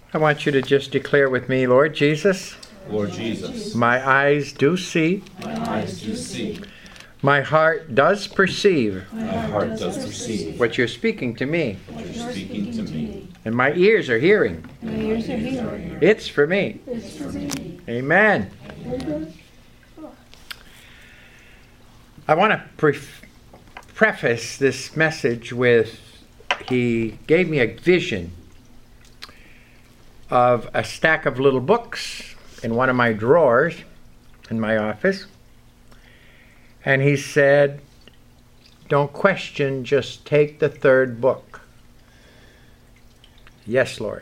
I want you to just declare with me, Lord Jesus. Lord Jesus. My eyes do see. My eyes do see. My heart does perceive. My heart does perceive. What you're speaking to me. What you're speaking to me. And my ears are hearing. My ears are hearing. It's for me. It's for me. Amen. I want to preface this message with, he gave me a vision of a stack of little books in one of my drawers in my office. And he said, don't question, just take the third book. Yes, Lord.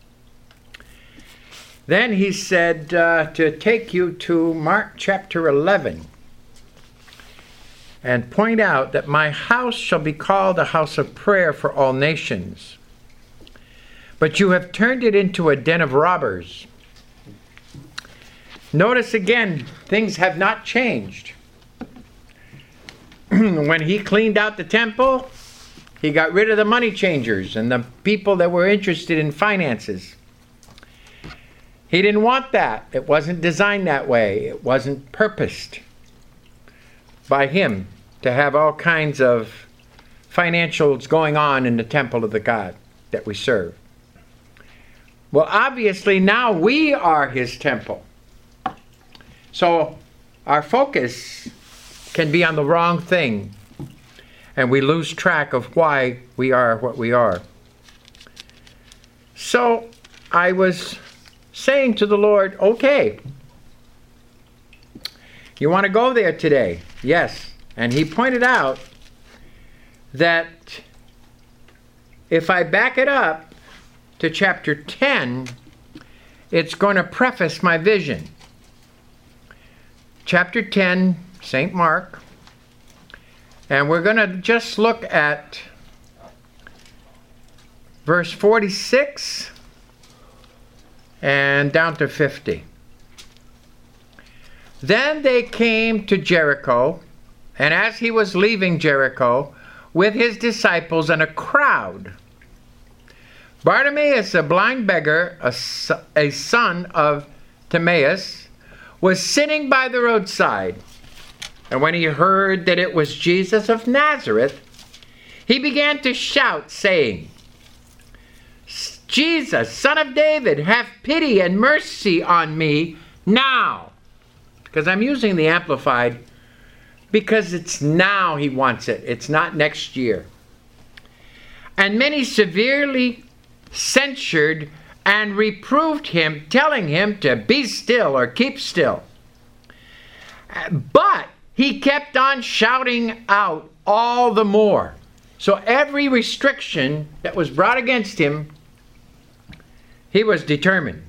Then he said to take you to Mark chapter 11 and point out that my house shall be called a house of prayer for all nations. But you have turned it into a den of robbers. Notice again, things have not changed. When he cleaned out the temple, he got rid of the money changers and the people that were interested in finances. He didn't want that. It wasn't designed that way. It wasn't purposed by him to have all kinds of financials going on in the temple of the God that we serve. Well, obviously now we are his temple. So our focus can be on the wrong thing, and we lose track of why we are what we are. So I was saying to the Lord, okay, you want to go there today? Yes. And he pointed out that if I back it up to chapter 10, it's going to preface my vision. Chapter 10, St. Mark. And we're going to just look at verse 46 and down to 50. Then they came to Jericho, and as he was leaving Jericho with his disciples and a crowd, Bartimaeus, a blind beggar, a son of Timaeus, was sitting by the roadside. And when he heard that it was Jesus of Nazareth, he began to shout, saying, Jesus, Son of David, have pity and mercy on me now. Because I'm using the Amplified because it's now he wants it. It's not next year. And many severely censured and reproved him, telling him to be still or keep still. But he kept on shouting out all the more. So every restriction that was brought against him, he was determined.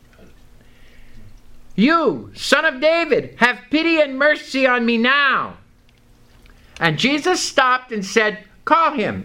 You, Son of David, have pity and mercy on me now. And Jesus stopped and said, call him.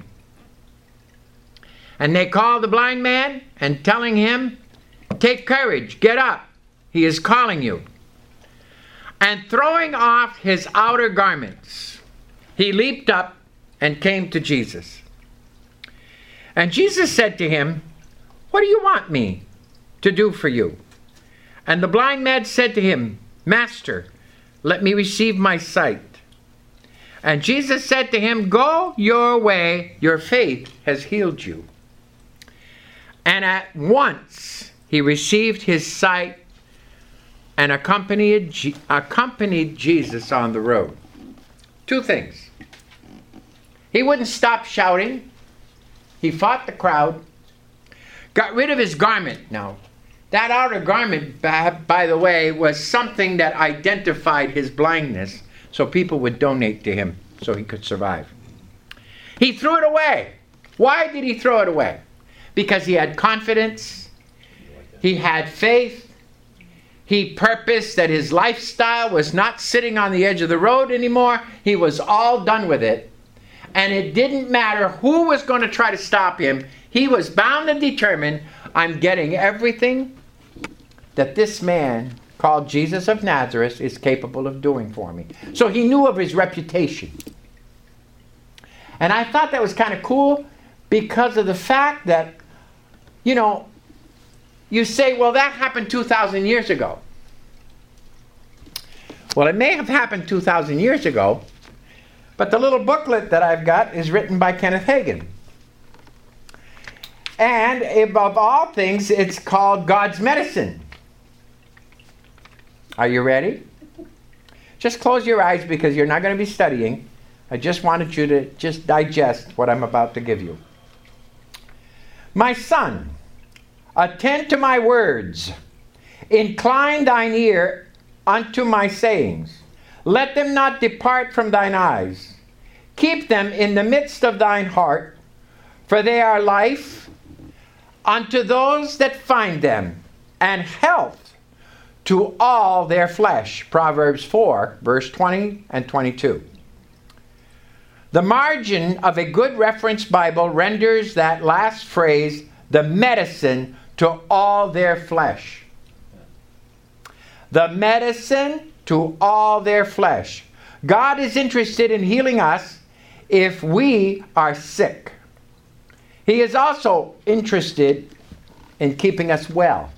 And they called the blind man, and telling him, take courage, get up, he is calling you. And throwing off his outer garments, he leaped up and came to Jesus. And Jesus said to him, what do you want me to do for you? And the blind man said to him, Master, let me receive my sight. And Jesus said to him, go your way, your faith has healed you. And at once he received his sight and accompanied Jesus on the road. Two things. He wouldn't stop shouting. He fought the crowd. Got rid of his garment. Now, that outer garment, by the way, was something that identified his blindness, so people would donate to him so he could survive. He threw it away. Why did he throw it away? Because he had confidence. He had faith. He purposed that his lifestyle was not sitting on the edge of the road anymore. He was all done with it. And it didn't matter who was going to try to stop him. He was bound and determined, I'm getting everything that this man called Jesus of Nazareth is capable of doing for me. So he knew of his reputation. And I thought that was kind of cool because of the fact that, you know, you say, well, that happened 2,000 years ago. Well, it may have happened 2,000 years ago, but the little booklet that I've got is written by Kenneth Hagin. And above all things, it's called God's Medicine. Are you ready? Just close your eyes because you're not going to be studying. I just wanted you to just digest what I'm about to give you. My son, attend to my words. Incline thine ear unto my sayings. Let them not depart from thine eyes. Keep them in the midst of thine heart, for they are life unto those that find them, and health to all their flesh. Proverbs 4, verse 20 and 22. The margin of a good reference Bible renders that last phrase, the medicine to all their flesh. The medicine to all their flesh. God is interested in healing us if we are sick. He is also interested in keeping us well.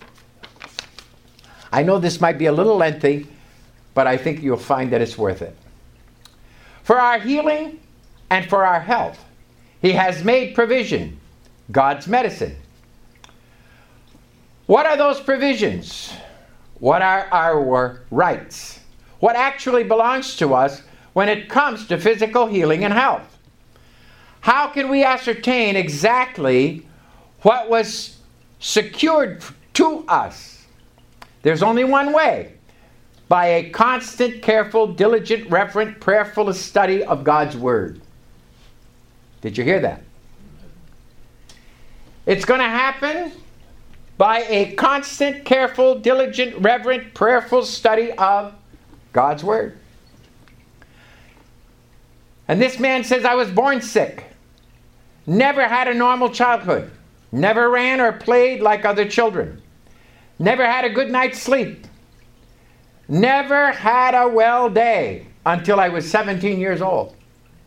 I know this might be a little lengthy, but I think you'll find that it's worth it. For our healing and for our health, He has made provision, God's medicine. What are those provisions? What are our rights? What actually belongs to us when it comes to physical healing and health? How can we ascertain exactly what was secured to us? There's only one way: by a constant, careful, diligent, reverent, prayerful study of God's Word. Did you hear that? It's going to happen by a constant, careful, diligent, reverent, prayerful study of God's Word. And this man says, I was born sick. Never had a normal childhood. Never ran or played like other children. Never had a good night's sleep. Never had a well day until I was 17 years old.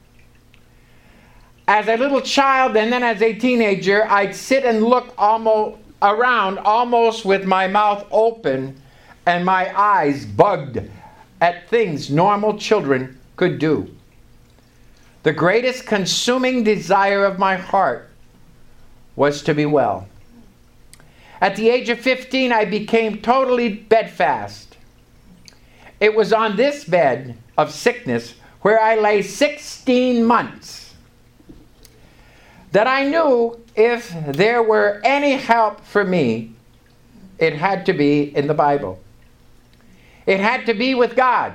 As a little child and then as a teenager, I'd sit and look almost with my mouth open and my eyes bugged at things normal children could do. The greatest consuming desire of my heart was to be well. At the age of 15, I became totally bedfast. It was on this bed of sickness where I lay 16 months that I knew if there were any help for me, it had to be in the Bible. It had to be with God.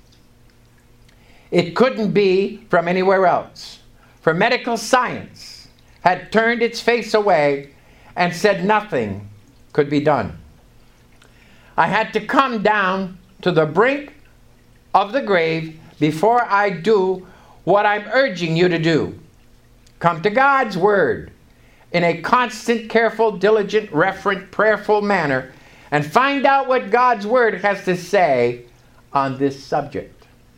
It couldn't be from anywhere else. For medical science had turned its face away and said nothing could be done. I had to come down to the brink of the grave before I do what I'm urging you to do. Come to God's Word in a constant, careful, diligent, reverent, prayerful manner and find out what God's Word has to say on this subject.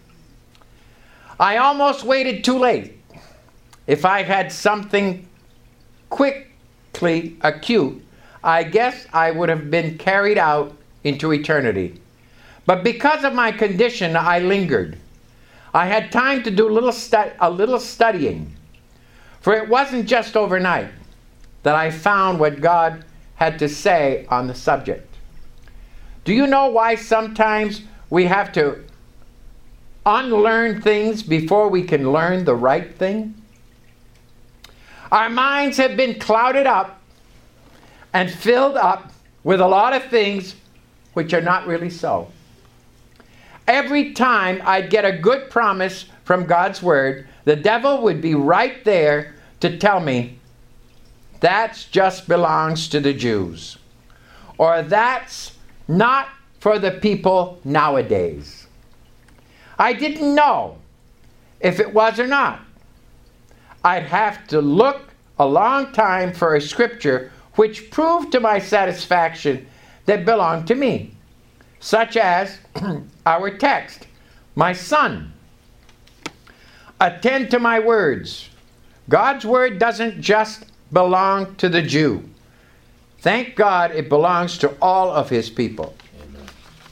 I almost waited too late. If I had something quickly acute, I guess I would have been carried out into eternity. But because of my condition, I lingered. I had time to do a little studying. For it wasn't just overnight that I found what God had to say on the subject. Do you know why sometimes we have to unlearn things before we can learn the right thing? Our minds have been clouded up and filled up with a lot of things which are not really so. Every time I'd get a good promise from God's Word, the devil would be right there to tell me, that just belongs to the Jews. Or that's not for the people nowadays. I didn't know if it was or not. I'd have to look a long time for a scripture which proved to my satisfaction that belonged to me. Such as our text, my son, attend to my words. God's Word doesn't just belong to the Jew. Thank God it belongs to all of his people. Amen.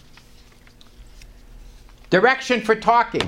Direction for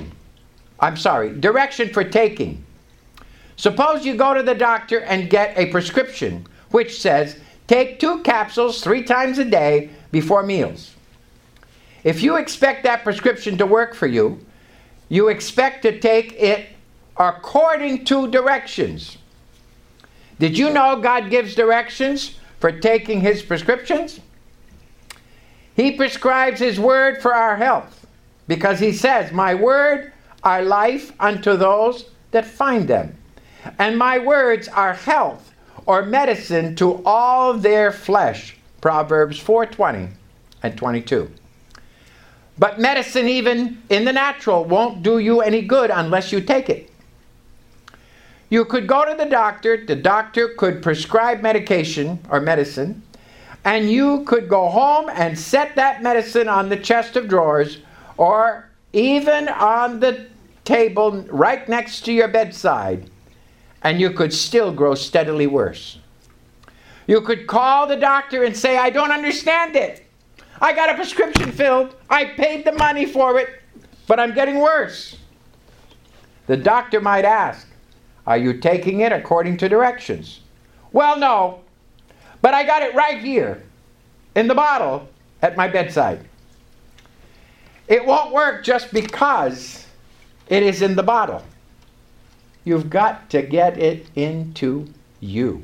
taking. Suppose you go to the doctor and get a prescription which says, take 2 capsules 3 times a day before meals. If you expect that prescription to work for you, you expect to take it according to directions. Did you know God gives directions for taking his prescriptions? He prescribes his word for our health because he says, my word are life unto those that find them, and my words are health or medicine to all their flesh. Proverbs 4:20 and 22. But medicine, even in the natural, won't do you any good unless you take it. You could go to the doctor could prescribe medication or medicine, and you could go home and set that medicine on the chest of drawers or even on the table right next to your bedside, and you could still grow steadily worse. You could call the doctor and say, I don't understand it. I got a prescription filled. I paid the money for it, but I'm getting worse. The doctor might ask, are you taking it according to directions? Well, no, but I got it right here in the bottle at my bedside. It won't work just because it is in the bottle. You've got to get it into you.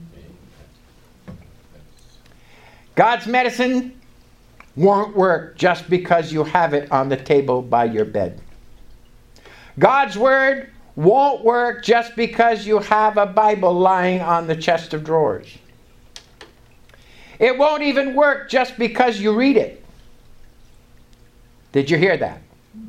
God's medicine won't work just because you have it on the table by your bed. God's word won't work just because you have a Bible lying on the chest of drawers. It won't even work just because you read it. Did you hear that?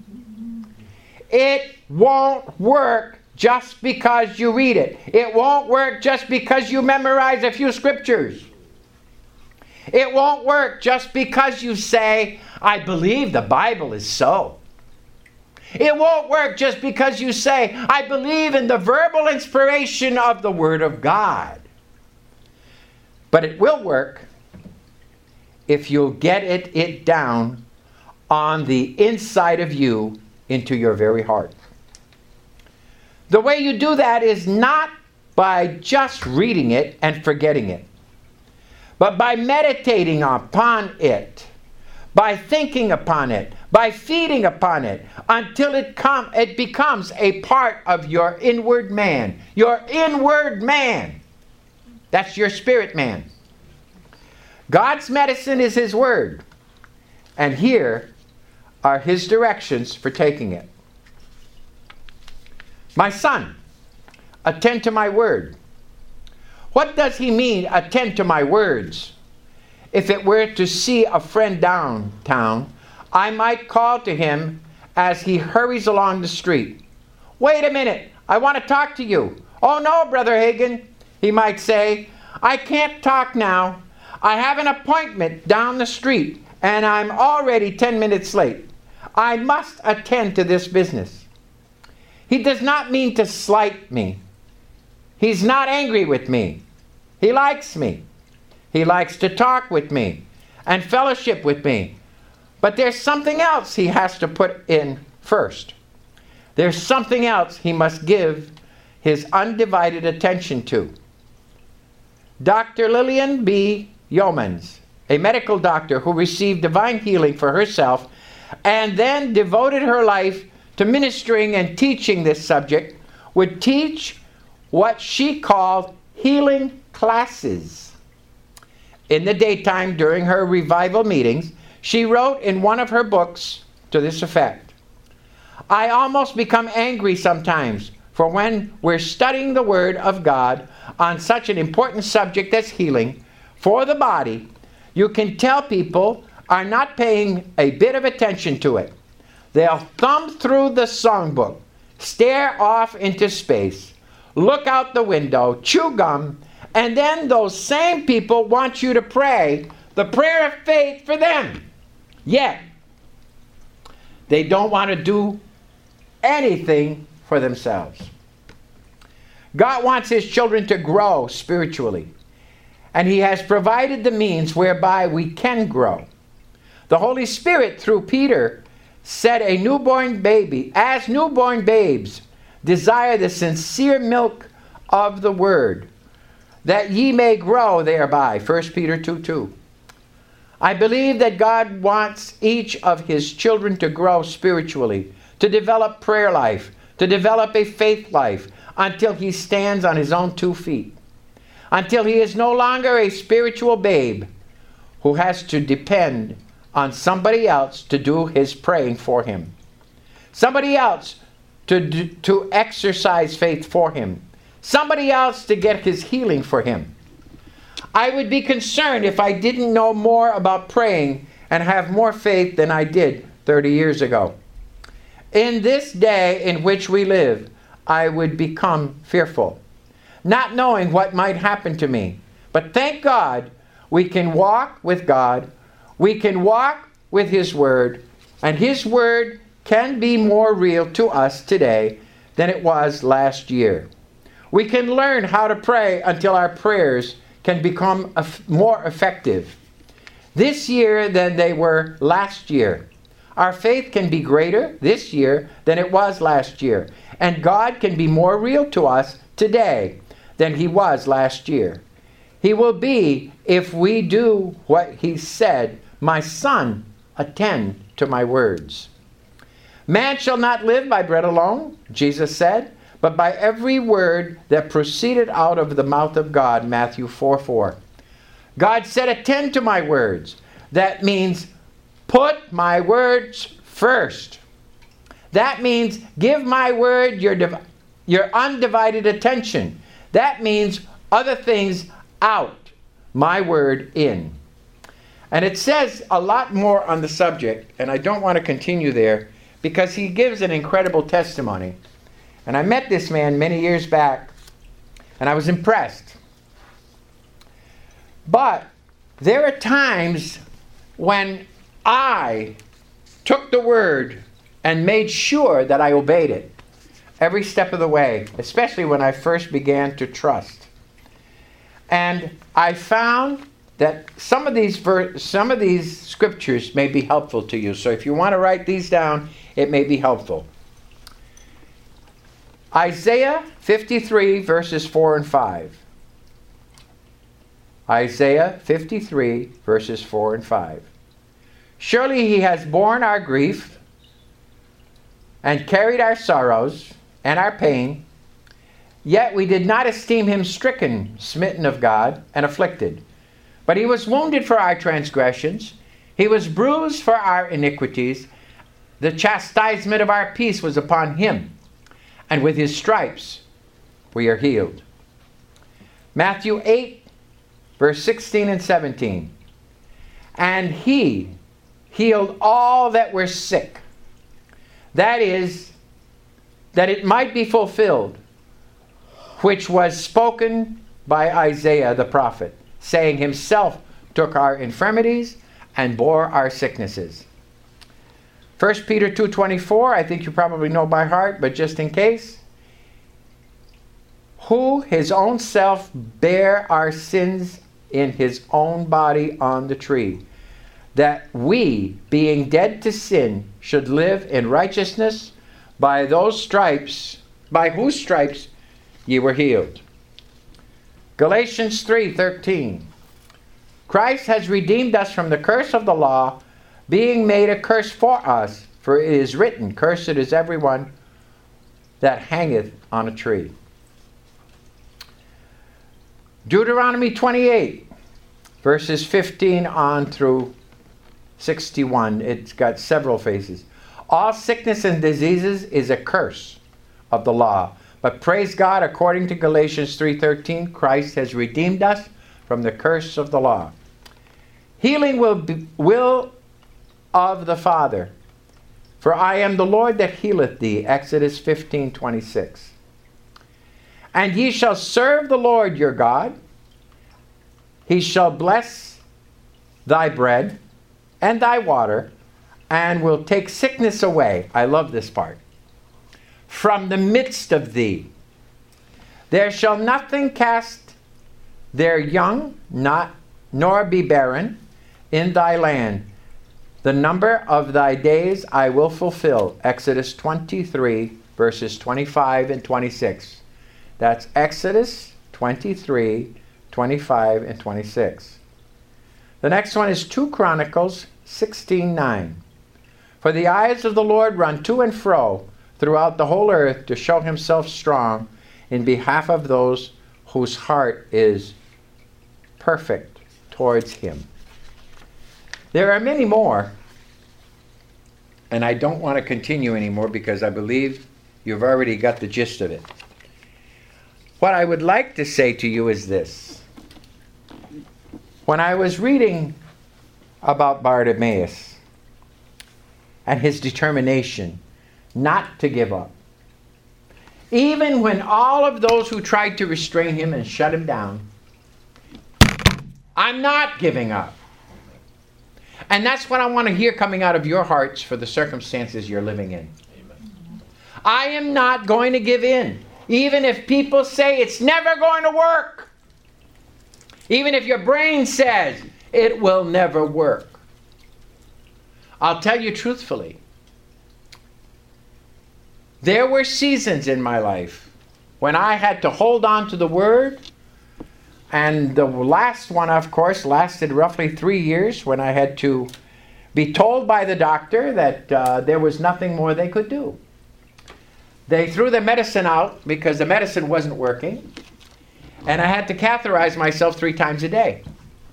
It won't work just because you read it. It won't work just because you memorize a few scriptures. It won't work just because you say, I believe the Bible is so. It won't work just because you say, I believe in the verbal inspiration of the Word of God. But it will work if you'll get it down on the inside of you into your very heart. The way you do that is not by just reading it and forgetting it, but by meditating upon it, by thinking upon it, by feeding upon it, until it becomes a part of your inward man. Your inward man. That's your spirit man. God's medicine is his word. And here are his directions for taking it. My son, attend to my word. What does he mean, attend to my words? If it were to see a friend downtown, I might call to him as he hurries along the street. Wait a minute, I want to talk to you. Oh no, Brother Hagin, he might say, I can't talk now. I have an appointment down the street and I'm already 10 minutes late. I must attend to this business. He does not mean to slight me. He's not angry with me. He likes me. He likes to talk with me and fellowship with me. But there's something else he has to put in first. There's something else he must give his undivided attention to. Dr. Lillian B. Yeomans, a medical doctor who received divine healing for herself and then devoted her life to ministering and teaching this subject, would teach what she called healing classes. In the daytime during her revival meetings, she wrote in one of her books to this effect: I almost become angry sometimes, for when we're studying the Word of God on such an important subject as healing for the body, you can tell people are not paying a bit of attention to it. They'll thumb through the songbook, stare off into space, look out the window, chew gum, and then those same people want you to pray the prayer of faith for them. Yet, they don't want to do anything for themselves. God wants his children to grow spiritually. and he has provided the means whereby we can grow. The Holy Spirit, through Peter, said as newborn babes, desire the sincere milk of the word, that ye may grow thereby. 1 Peter 2:2. I believe that God wants each of his children to grow spiritually, to develop prayer life, to develop a faith life, until he stands on his own 2 feet. Until he is no longer a spiritual babe who has to depend on somebody else to do his praying for him. Somebody else to exercise faith for him. Somebody else to get his healing for him. I would be concerned if I didn't know more about praying and have more faith than I did 30 years ago. In this day in which we live, I would become fearful, not knowing what might happen to me. But thank God, we can walk with God. We can walk with his word, and his word can be more real to us today than it was last year. We can learn how to pray until our prayers can become more effective this year than they were last year. Our faith can be greater this year than it was last year. And God can be more real to us today than he was last year. He will be if we do what he said, my son, attend to my words. Man shall not live by bread alone, Jesus said, but by every word that proceeded out of the mouth of God, Matthew 4:4. God said, attend to my words. That means put my words first. That means give my word your undivided attention. That means other things out, my word in. And it says a lot more on the subject, and I don't want to continue there because he gives an incredible testimony. And I met this man many years back, and I was impressed. But there are times when I took the word and made sure that I obeyed it every step of the way, especially when I first began to trust. And I found that some of these scriptures may be helpful to you. So if you want to write these down, it may be helpful. Isaiah 53, verses 4 and 5. Isaiah 53, verses 4 and 5. Surely he has borne our grief and carried our sorrows and our pain, yet we did not esteem him stricken, smitten of God, and afflicted. But he was wounded for our transgressions, he was bruised for our iniquities. The chastisement of our peace was upon him, and with his stripes we are healed. Matthew 8, verse 16 and 17. And he healed all that were sick. That is, that it might be fulfilled, which was spoken by Isaiah the prophet, saying, himself took our infirmities and bore our sicknesses. 1 Peter 2:24, I think you probably know by heart, but just in case. Who his own self bare our sins in his own body on the tree, that we, being dead to sin, should live in righteousness, by whose stripes ye were healed. Galatians 3:13. Christ has redeemed us from the curse of the law, being made a curse for us, for it is written, cursed is everyone that hangeth on a tree. Deuteronomy 28, verses 15 on through 61. It's got several phases. All sickness and diseases is a curse of the law. But praise God, according to Galatians 3:13, Christ has redeemed us from the curse of the law. Healing will of the Father. For I am the Lord that healeth thee. Exodus 15:26. And ye shall serve the Lord your God. He shall bless thy bread and thy water, and will take sickness away. I love this part. From the midst of thee. There shall nothing cast their young not nor be barren in thy land. The number of thy days I will fulfill. Exodus 23, verses 25 and 26. That's Exodus 23, 25 and 26. The next one is 2 Chronicles 16:9. For the eyes of the Lord run to and fro throughout the whole earth to show himself strong in behalf of those whose heart is perfect towards him. There are many more, and I don't want to continue anymore because I believe you've already got the gist of it. What I would like to say to you is this. When I was reading about Bartimaeus and his determination not to give up, even when all of those who tried to restrain him and shut him down, I'm not giving up. And that's what I want to hear coming out of your hearts for the circumstances you're living in. Amen. I am not going to give in. Even if people say it's never going to work. Even if your brain says it will never work. I'll tell you truthfully. There were seasons in my life when I had to hold on to the Word. And the last one, of course, lasted roughly 3 years when I had to be told by the doctor that there was nothing more they could do. They threw the medicine out because the medicine wasn't working. And I had to catheterize myself 3 times a day.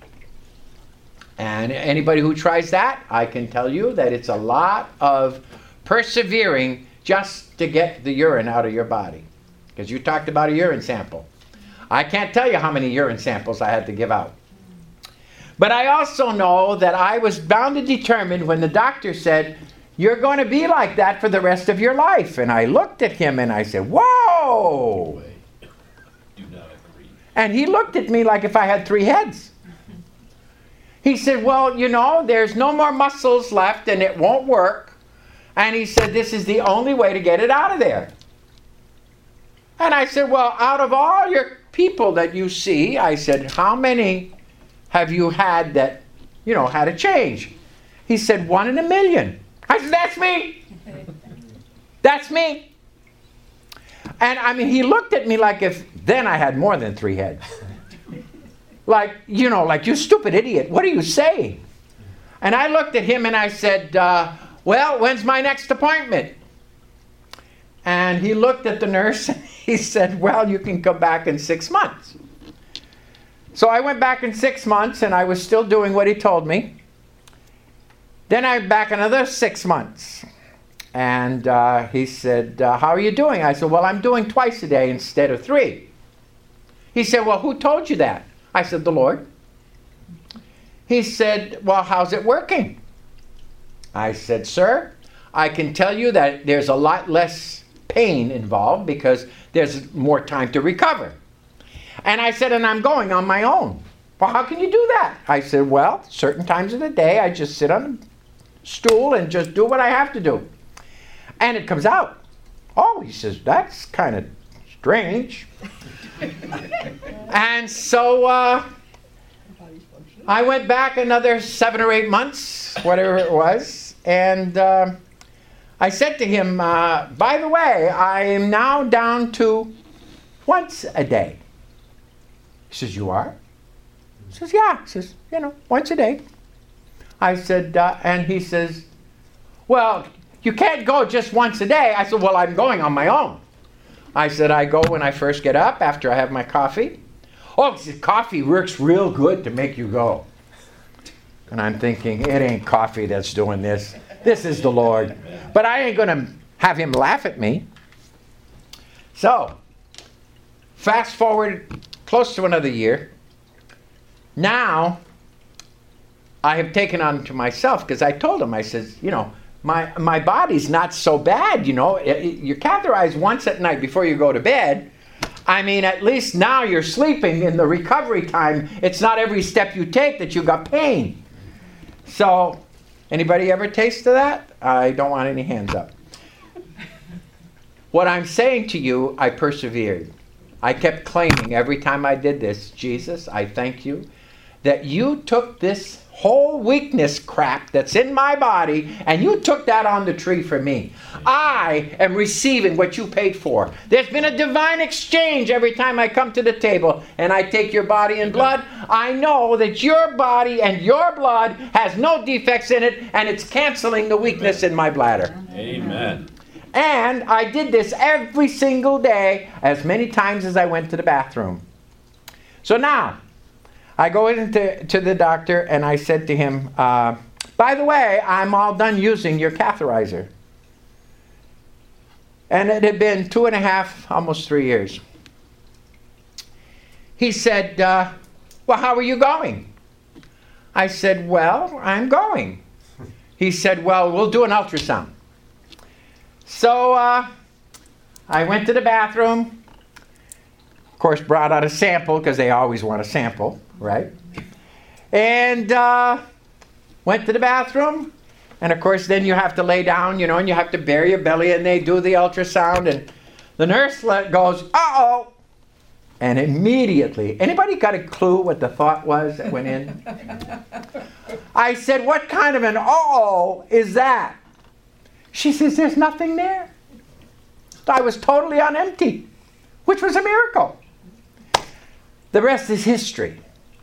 And anybody who tries that, I can tell you that it's a lot of persevering just to get the urine out of your body. Because you talked about a urine sample. I can't tell you how many urine samples I had to give out. But I also know that I was bound and determined when the doctor said, you're going to be like that for the rest of your life. And I looked at him and I said, whoa! Do not agree. And he looked at me like if I had 3 heads. He said, well, you know, there's no more muscles left and it won't work. And he said, this is the only way to get it out of there. And I said, well, out of all your people that you see, I said, how many have you had that, you know, had a change? He said, 1 in a million. I said, that's me. That's me. And I mean, he looked at me like if then I had more than 3 heads. Like, you know, like, you stupid idiot. What are you saying? And I looked at him and I said, well, when's my next appointment? And he looked at the nurse and he said, well, you can come back in 6 months. So I went back in 6 months and I was still doing what he told me. Then I went back another 6 months. And he said, how are you doing? I said, well, I'm doing twice a day instead of 3. He said, well, who told you that? I said, the Lord. He said, well, how's it working? I said, sir, I can tell you that there's a lot less pain involved because there's more time to recover. And I said, and I'm going on my own. Well, how can you do that? I said, well, certain times of the day I just sit on a stool and just do what I have to do. And it comes out. Oh, he says, that's kind of strange. And so I went back another 7 or 8 months, whatever it was, and I said to him, by the way, I am now down to once a day. He says, you are? He says, yeah. He says, you know, once a day. I said, and he says, well, you can't go just once a day. I said, well, I'm going on my own. I said, I go when I first get up after I have my coffee. Oh, he said, coffee works real good to make you go. And I'm thinking, it ain't coffee that's doing this. This is the Lord. But I ain't going to have him laugh at me. So, fast forward close to another year. Now, I have taken on to myself, because I told him, I said, you know, my body's not so bad, you know. You're catheterized once at night before you go to bed. I mean, at least now you're sleeping in the recovery time. It's not every step you take that you got pain. So, anybody ever taste of that? I don't want any hands up. What I'm saying to you, I persevered. I kept claiming every time I did this, Jesus, I thank you that you took this whole weakness crap that's in my body and you took that on the tree for me. I am receiving what you paid for. There's been a divine exchange every time I come to the table and I take your body and blood. I know that your body and your blood has no defects in it, and it's canceling the weakness in my bladder. Amen. And I did this every single day, as many times as I went to the bathroom. So now, I go into the doctor and I said to him, by the way, I'm all done using your catheterizer. And it had been 2.5, almost 3 years. He said, well, how are you going? I said, well, I'm going. He said, well, we'll do an ultrasound. So I went to the bathroom. Of course, brought out a sample because they always want a sample, right? And went to the bathroom. And of course, then you have to lay down, and you have to bare your belly, and they do the ultrasound. And the nurse goes, uh-oh. And immediately, anybody got a clue what the thought was that went in? I said, what kind of an uh-oh is that? She says, there's nothing there. I was totally on empty, which was a miracle. The rest is history.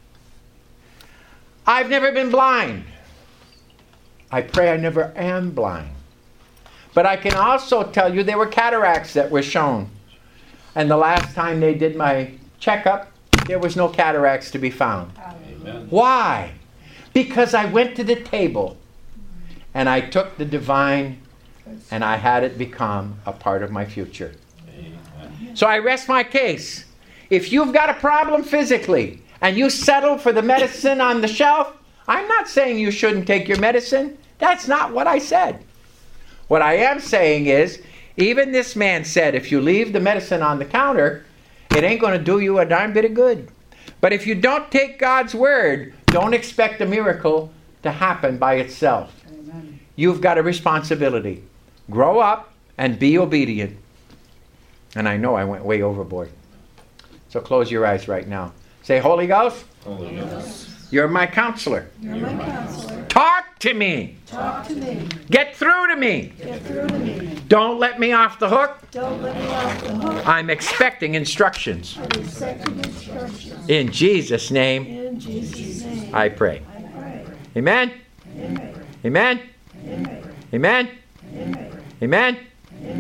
I've never been blind. I pray I never am blind. But I can also tell you there were cataracts that were shown. And the last time they did my checkup, there was no cataracts to be found. Amen. Why? Because I went to the table and I took the divine and I had it become a part of my future. Amen. So I rest my case. If you've got a problem physically and you settle for the medicine on the shelf, I'm not saying you shouldn't take your medicine. That's not what I said. What I am saying is, even this man said, if you leave the medicine on the counter, it ain't going to do you a darn bit of good. But if you don't take God's word, don't expect a miracle to happen by itself. Amen. You've got a responsibility. Grow up and be obedient. And I know I went way overboard. So close your eyes right now. Say, Holy Ghost, Holy Ghost, you're my counselor. You're my counselor. Talk to me. Talk to me. Get through to me. Get through to me. Don't let me off the hook. Don't let me off the hook. I'm expecting instructions. I'm accepting instructions. In Jesus' name, In Jesus' name. I pray. I pray. Amen. Amen. Amen. Amen. Amen. Amen. Amen.